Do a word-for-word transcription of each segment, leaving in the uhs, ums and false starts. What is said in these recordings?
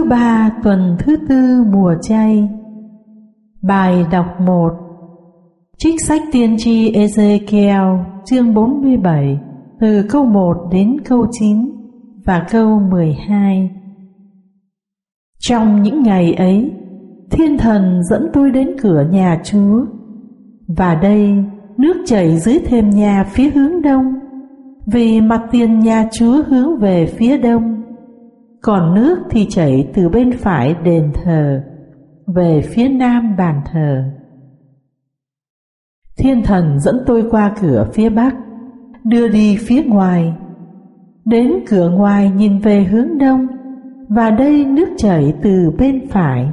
ba tuần thứ tư mùa chay. Bài đọc một. Trích sách tiên tri Ê-giê-ki-eo chương bốn mươi bảy, từ câu một đến câu chín và câu mười hai. Trong những ngày ấy, Thiên Thần dẫn tôi đến cửa nhà Chúa, và đây nước chảy dưới thềm nhà phía hướng đông, vì mặt tiền nhà Chúa hướng về phía đông, còn nước thì chảy từ bên phải đền thờ về phía nam bàn thờ. Thiên Thần dẫn tôi qua cửa phía bắc, đưa đi phía ngoài, đến cửa ngoài nhìn về hướng đông, và đây nước chảy từ bên phải.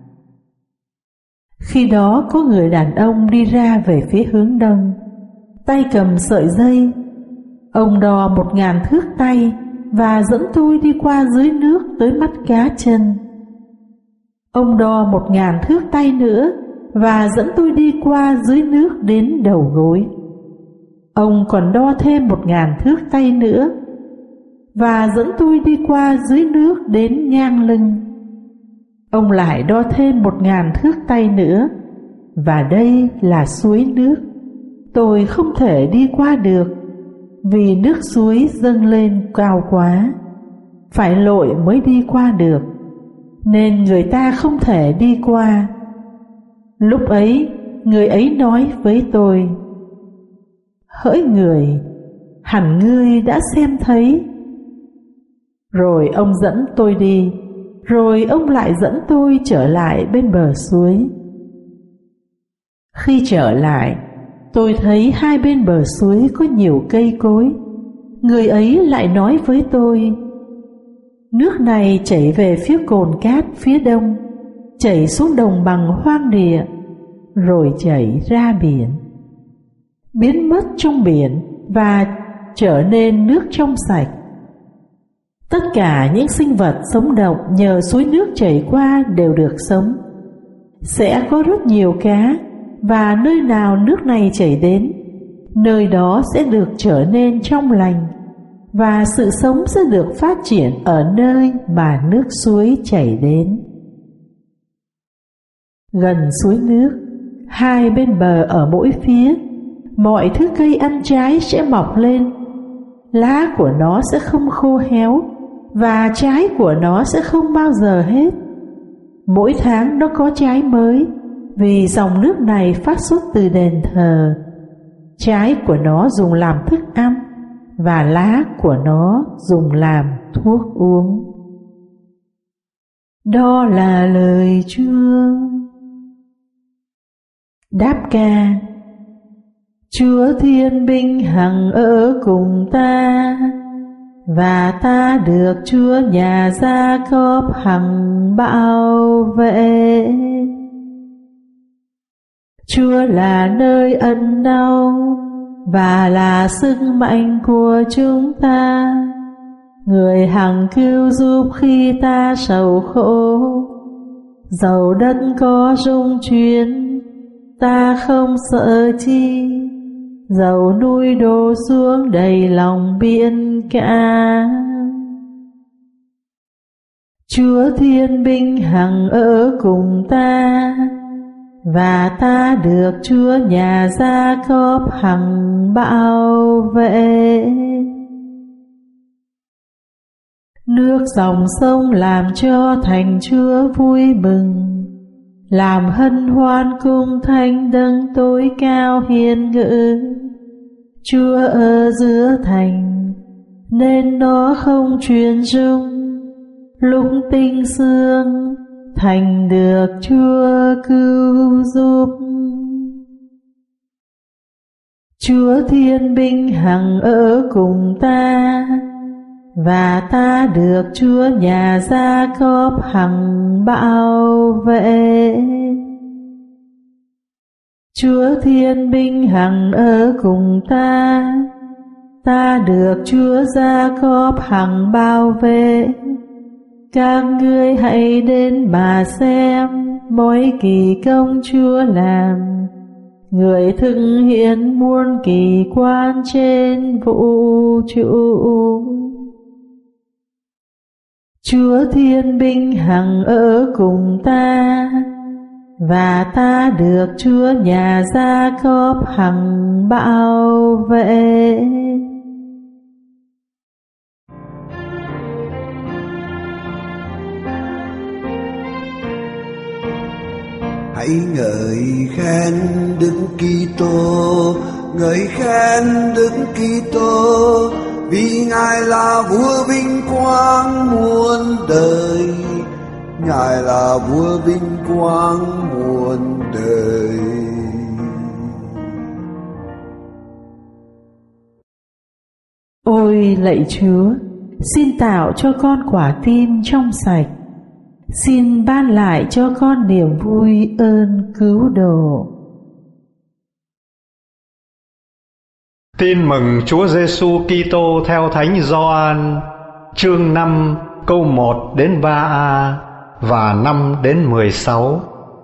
Khi đó có người đàn ông đi ra về phía hướng đông, tay cầm sợi dây. Ông đo một ngàn thước tay và dẫn tôi đi qua dưới nước tới mắt cá chân. Ông đo một ngàn thước tay nữa và dẫn tôi đi qua dưới nước đến đầu gối. Ông còn đo thêm một ngàn thước tay nữa và dẫn tôi đi qua dưới nước đến ngang lưng. Ông lại đo thêm một ngàn thước tay nữa, và đây là suối nước. Tôi không thể đi qua được, vì nước suối dâng lên cao quá, phải lội mới đi qua được, nên người ta không thể đi qua. Lúc ấy, người ấy nói với tôi: Hỡi người, hẳn ngươi đã xem thấy. Rồi ông dẫn tôi đi, rồi ông lại dẫn tôi trở lại bên bờ suối. Khi trở lại, tôi thấy hai bên bờ suối có nhiều cây cối. Người ấy lại nói với tôi: Nước này chảy về phía cồn cát phía đông, chảy xuống đồng bằng hoang địa, rồi chảy ra biển, biến mất trong biển và trở nên nước trong sạch. Tất cả những sinh vật sống động nhờ suối nước chảy qua đều được sống. Sẽ có rất nhiều cá, và nơi nào nước này chảy đến, nơi đó sẽ được trở nên trong lành, và sự sống sẽ được phát triển ở nơi mà nước suối chảy đến. Gần suối nước, hai bên bờ ở mỗi phía, mọi thứ cây ăn trái sẽ mọc lên. Lá của nó sẽ không khô héo, và trái của nó sẽ không bao giờ hết. Mỗi tháng nó có trái mới, vì dòng nước này phát xuất từ đền thờ. Trái của nó dùng làm thức ăn, và lá của nó dùng làm thuốc uống. Đó là lời Chúa. Đáp ca. Chúa thiên binh hằng ở cùng ta, và ta được Chúa nhà Gia-cốp hằng bảo vệ. Chúa là nơi ẩn náu và là sức mạnh của chúng ta, người hằng cứu giúp khi ta sầu khổ. Dầu đất có rung chuyển, ta không sợ chi, dầu núi đổ xuống đầy lòng biển cả. Chúa thiên binh hằng ở cùng ta, và ta được Chúa nhà Gia-cốp hằng bảo vệ. Nước dòng sông làm cho thành Chúa vui mừng, làm hân hoan cung thánh Đấng tối cao hiền ngự. Chúa ở giữa thành, nên nó không chuyển rung. Lúc tinh sương, thành được Chúa cứu giúp. Chúa thiên binh hằng ở cùng ta, và ta được Chúa nhà Gia-cốp hằng bảo vệ. Chúa thiên binh hằng ở cùng ta, ta được Chúa Gia-cốp hằng bảo vệ. Các ngươi hãy đến mà xem mỗi kỳ công Chúa làm, người thực hiện muôn kỳ quan trên vũ trụ. Chúa Thiên Binh hằng ở cùng ta, và ta được Chúa nhà Gia-cốp hằng bảo vệ. Hãy ngợi khen Đức Kitô, ngợi khen Đức Kitô, vì Ngài là vua vinh quang muôn đời, Ngài là vua vinh quang muôn đời. Ôi lạy Chúa, xin tạo cho con quả tim trong sạch, xin ban lại cho con niềm vui ơn cứu độ. Tin mừng Chúa Giêsu Kitô theo Thánh Gioan, chương năm, câu một đến ba a và năm đến mười sáu.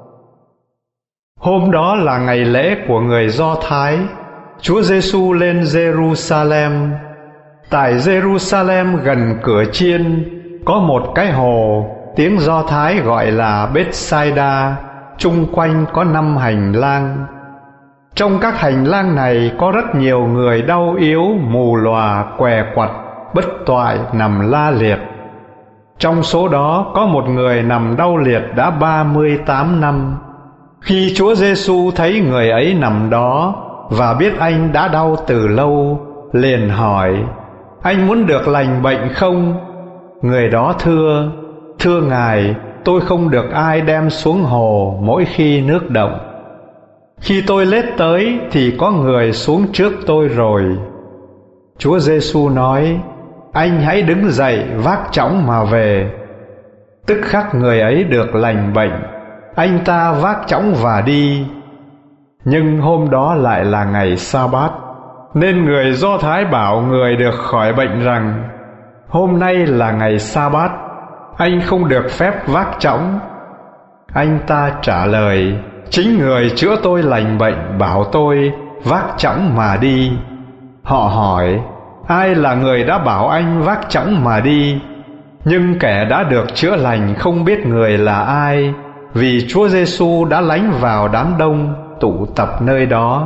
Hôm đó là ngày lễ của người Do Thái. Chúa Giêsu lên Jerusalem. Tại Jerusalem gần cửa chiên có một cái hồ, tiếng Do Thái gọi là Bethsaida, chung quanh có năm hành lang. Trong các hành lang này có rất nhiều người đau yếu, mù lòa, què quặt, bất toại nằm la liệt. Trong số đó có một người nằm đau liệt đã ba mươi tám năm. Khi Chúa Giêsu thấy người ấy nằm đó và biết anh đã đau từ lâu, liền hỏi: "Anh muốn được lành bệnh không?" Người đó thưa: "Thưa Ngài, tôi không được ai đem xuống hồ mỗi khi nước động. Khi tôi lết tới thì có người xuống trước tôi rồi." Chúa Giêsu nói: "Anh hãy đứng dậy vác chõng mà về." Tức khắc người ấy được lành bệnh, anh ta vác chõng và đi. Nhưng hôm đó lại là ngày Sa-bát, nên người Do Thái bảo người được khỏi bệnh rằng: "Hôm nay là ngày Sa-bát, anh không được phép vác chõng." Anh ta trả lời: "Chính người chữa tôi lành bệnh bảo tôi vác chõng mà đi." Họ hỏi: "Ai là người đã bảo anh vác chõng mà đi?" Nhưng kẻ đã được chữa lành không biết người là ai, vì Chúa Giêsu đã lánh vào đám đông tụ tập nơi đó.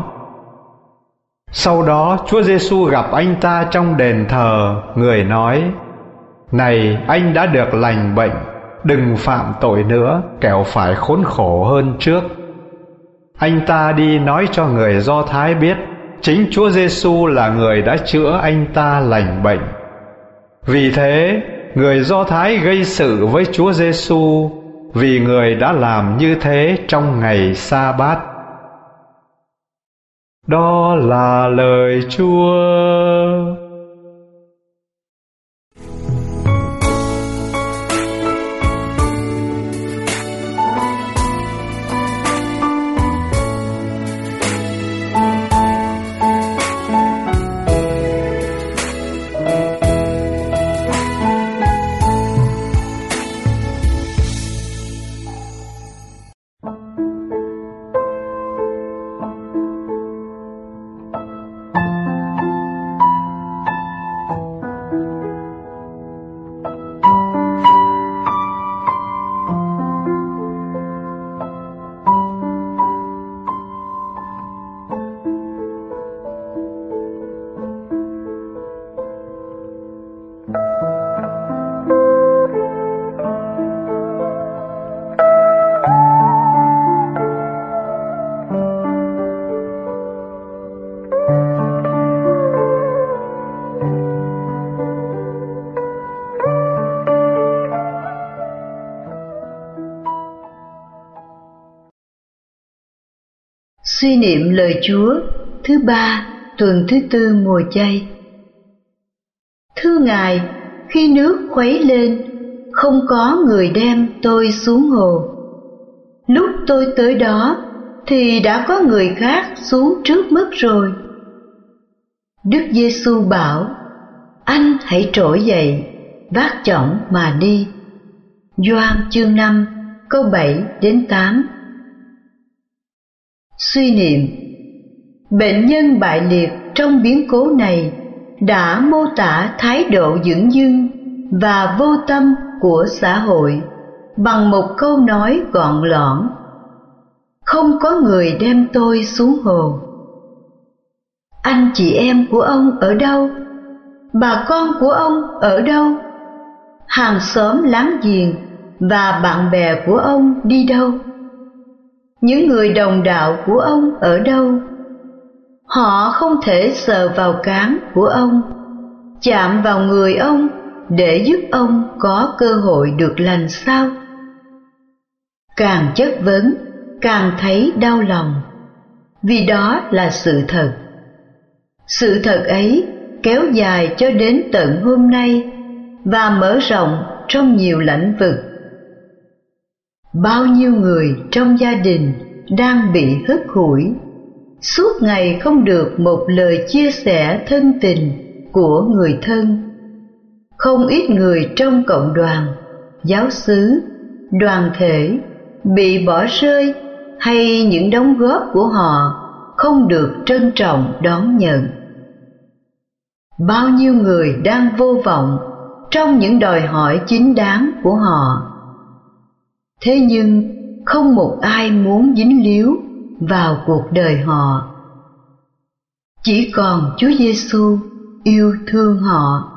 Sau đó Chúa Giêsu gặp anh ta trong đền thờ. Người nói: "Này, anh đã được lành bệnh, đừng phạm tội nữa, kẻo phải khốn khổ hơn trước." Anh ta đi nói cho người Do Thái biết chính Chúa Giêsu là người đã chữa anh ta lành bệnh. Vì thế, người Do Thái gây sự với Chúa Giêsu vì người đã làm như thế trong ngày Sa-bát. Đó là lời Chúa. Suy niệm lời Chúa thứ ba, tuần thứ tư mùa chay. Thưa Ngài, khi nước khuấy lên, không có người đem tôi xuống hồ. Lúc tôi tới đó thì đã có người khác xuống trước mất rồi. Đức Giêsu bảo: "Anh hãy trỗi dậy, vác chõng mà đi." Gioan chương năm, câu bảy đến tám. Suy niệm: bệnh nhân bại liệt trong biến cố này đã mô tả thái độ dửng dưng và vô tâm của xã hội bằng một câu nói gọn lỏn: không có người đem tôi xuống hồ. Anh chị em của ông ở đâu? Bà con của ông ở đâu? Hàng xóm láng giềng và bạn bè của ông đi đâu? Những người đồng đạo của ông ở đâu? Họ không thể sờ vào cán của ông, chạm vào người ông để giúp ông có cơ hội được lành sao? Càng chất vấn, càng thấy đau lòng, vì đó là sự thật. Sự thật ấy kéo dài cho đến tận hôm nay và mở rộng trong nhiều lĩnh vực. Bao nhiêu người trong gia đình đang bị hất hủi, suốt ngày không được một lời chia sẻ thân tình của người thân. Không ít người trong cộng đoàn, giáo xứ, đoàn thể bị bỏ rơi, hay những đóng góp của họ không được trân trọng đón nhận. Bao nhiêu người đang vô vọng trong những đòi hỏi chính đáng của họ. Thế nhưng không một ai muốn dính líu vào cuộc đời họ. Chỉ còn Chúa Giêsu yêu thương họ.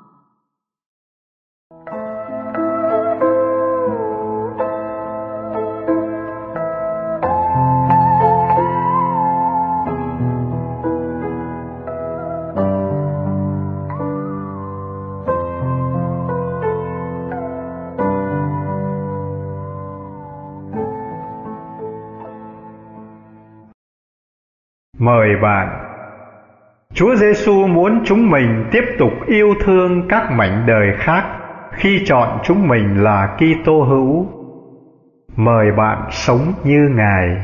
Mời bạn. Chúa Giêsu muốn chúng mình tiếp tục yêu thương các mảnh đời khác khi chọn chúng mình là Kitô hữu. Mời bạn sống như Ngài.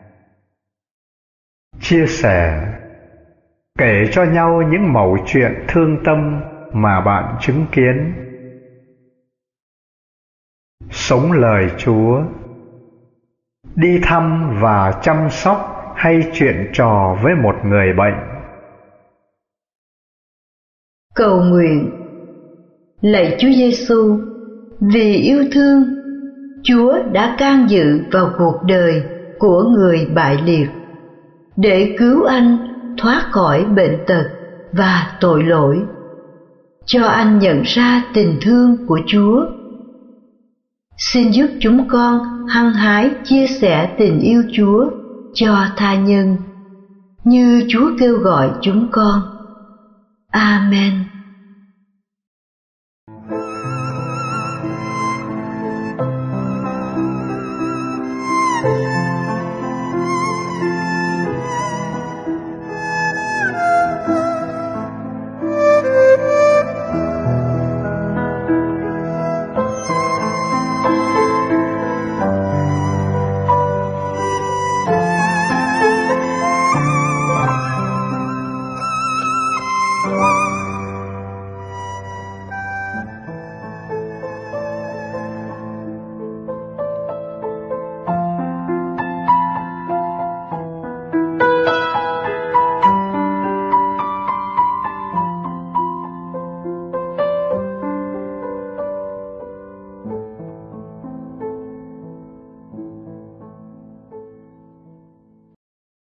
Chia sẻ, kể cho nhau những mẩu chuyện thương tâm mà bạn chứng kiến. Sống lời Chúa. Đi thăm và chăm sóc hay chuyện trò với một người bệnh. Cầu nguyện. Lạy Chúa Giêsu, vì yêu thương, Chúa đã can dự vào cuộc đời của người bại liệt để cứu anh thoát khỏi bệnh tật và tội lỗi, cho anh nhận ra tình thương của Chúa. Xin giúp chúng con hăng hái chia sẻ tình yêu Chúa cho tha nhân, như Chúa kêu gọi chúng con. Amen. Bye.